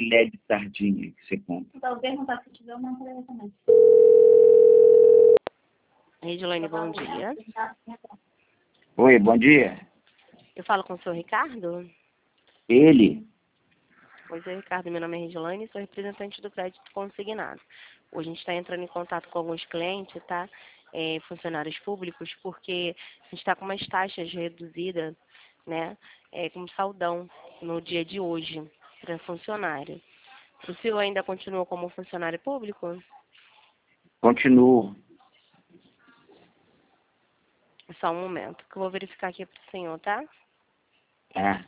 filé de sardinha que você compra. Talvez não tá, se tiver, eu mando pra ele também. Regiane, bom dia. Oi, bom dia. Eu falo com o senhor Ricardo? Ele? Oi, senhor Ricardo, meu nome é Regiane, sou representante do crédito consignado. Hoje a gente está entrando em contato com alguns clientes, tá? Funcionários públicos, porque a gente está com umas taxas reduzidas, né? Como saldão no dia de hoje para funcionário. O senhor ainda continua como funcionário público? Continuo. Só um momento, que eu vou verificar aqui para o senhor, tá? É.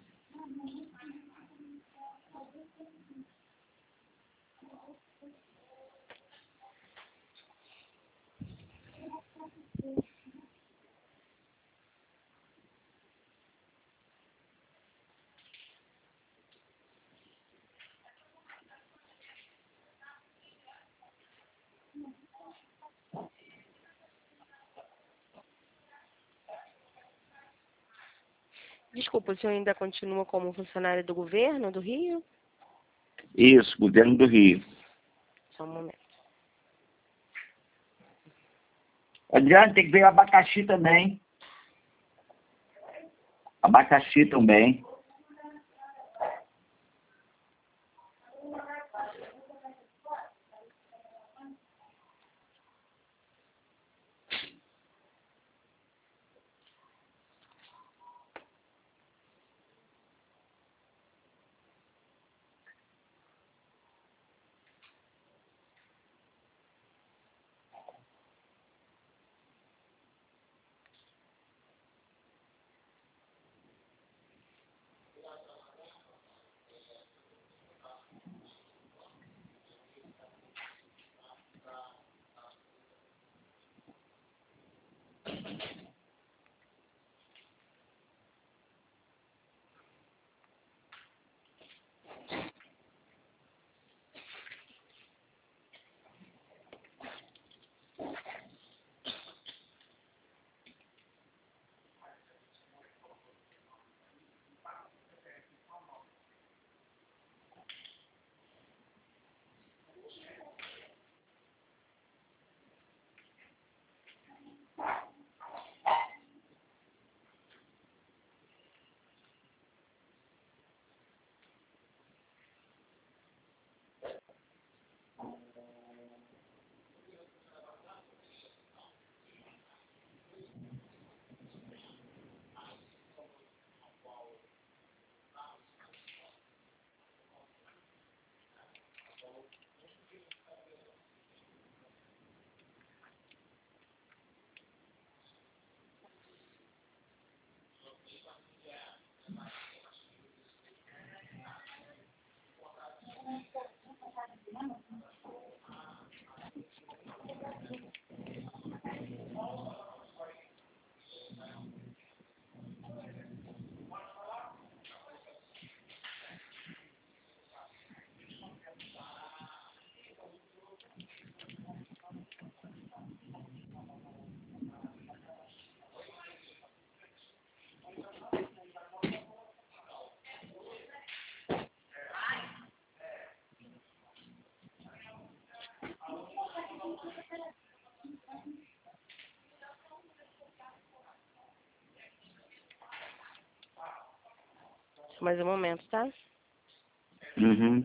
Desculpa, o senhor ainda continua como funcionário do governo do Rio? Isso, governo do Rio. Só um momento. Adriano, tem que ver o abacaxi também. Abacaxi também. Mais um momento, tá? Uhum.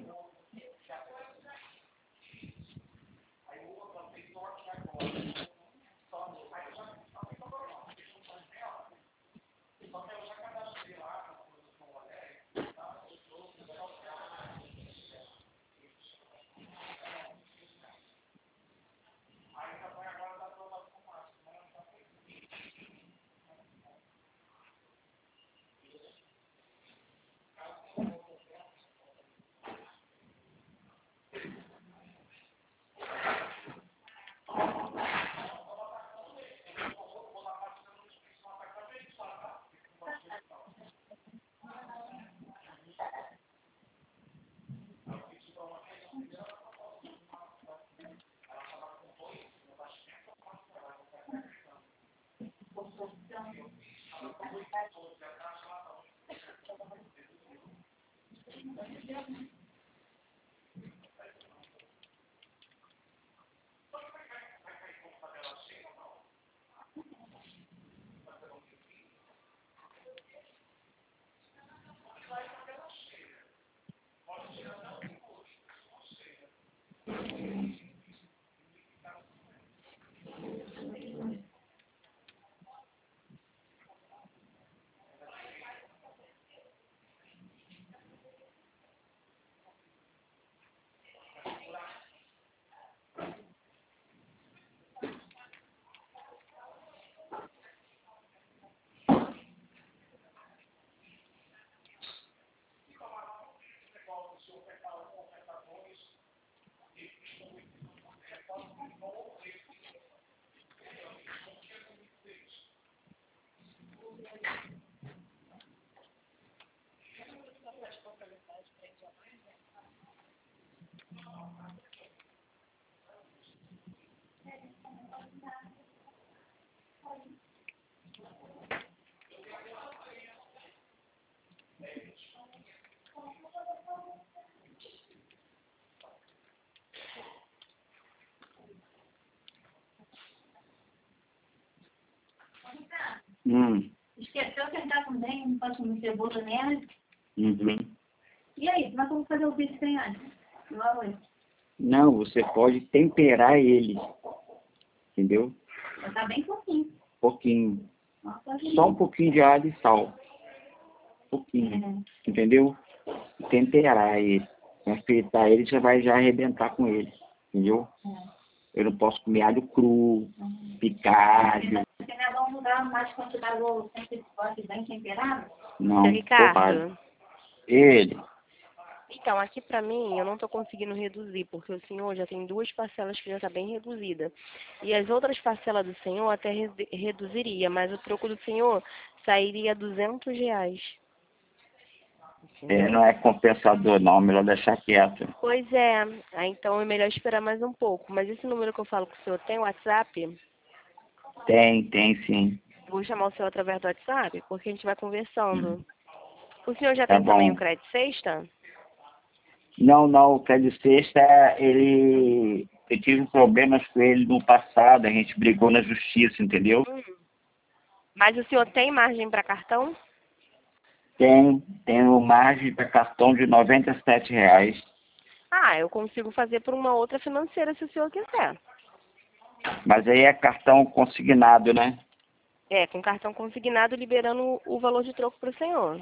Esqueceu que ele tá com bem, não pode comer cebola nele. Uhum. E aí, como é que eu vou fazer o bife sem alho? No arroz? Não, você pode temperar ele, entendeu? Mas tá bem pouquinho. Pouquinho. Nossa, Só um pouquinho de alho e sal. Pouquinho, entendeu? Temperar ele. Mas fritar ele, você vai já arrebentar com ele, entendeu? Eu não posso comer alho cru, picado. Você não é bom mudar mais quantidade do sempre pode bem temperado? Não, Seu pode. Ricardo, Ele. então aqui pra mim eu não tô conseguindo reduzir, porque o senhor já tem 2 parcelas que já tá bem reduzida. E as outras parcelas do senhor até reduziria, mas o troco do senhor sairia R$ 200. Entendeu? Não é compensador, não. Melhor deixar quieto. Pois é, aí então é melhor esperar mais um pouco. Mas esse número que eu falo com o senhor tem WhatsApp? Tem sim. Vou chamar o senhor através do WhatsApp, porque a gente vai conversando. O senhor já Tá tem também o bom. crédito sexta? Não, o pé de sexta, eu tive problemas com ele no passado, a gente brigou na justiça, entendeu? Mas o senhor tem margem para cartão? Tenho margem para cartão de R$ 97. Ah, eu consigo fazer por uma outra financeira se o senhor quiser. Mas aí é cartão consignado, né? É, com cartão consignado liberando o valor de troco para o senhor.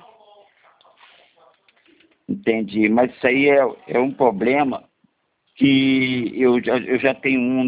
Entendi. Mas isso aí é um problema que eu já tenho um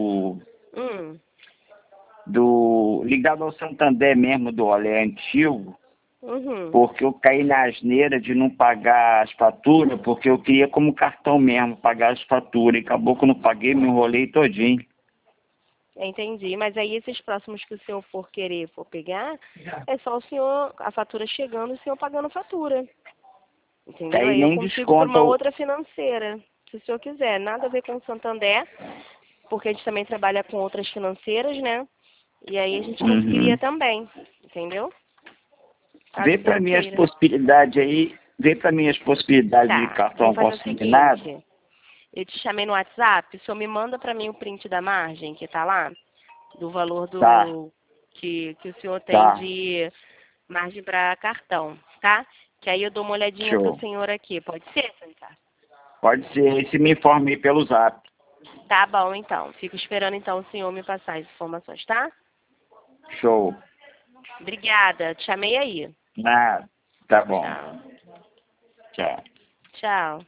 ligado ao Santander mesmo, do Olé antigo, Uhum. porque eu caí na asneira de não pagar as faturas, porque eu queria como cartão mesmo, pagar as faturas, e acabou que eu não paguei, me enrolei todinho. Entendi. Mas aí esses próximos que o senhor for pegar, é só o senhor, a fatura chegando e o senhor pagando a fatura. Entendeu? Aí Aí eu nem consigo por desconta uma outra financeira, se o senhor quiser. Nada a ver com o Santander, porque a gente também trabalha com outras financeiras, né? E aí a gente conseguiria também, entendeu? Caso Vê o para senhor mim as queira. possibilidades aí, vê para mim as possibilidades de Tá, cartão vamos fazer o consignado. seguinte. Eu te chamei no WhatsApp, o senhor me manda para mim o print da margem que tá lá, do valor Tá, que o senhor tem tá, de margem para cartão, tá? Que aí eu dou uma olhadinha pro show. senhor aqui. Pode ser, seu Ricardo? Pode ser, aí se me informe pelo zap. Tá bom, então. Fico esperando, então, o senhor me passar as informações, tá? Show. Obrigada. Te chamei aí. Nada. Tá bom. Tchau. Tchau. Tchau.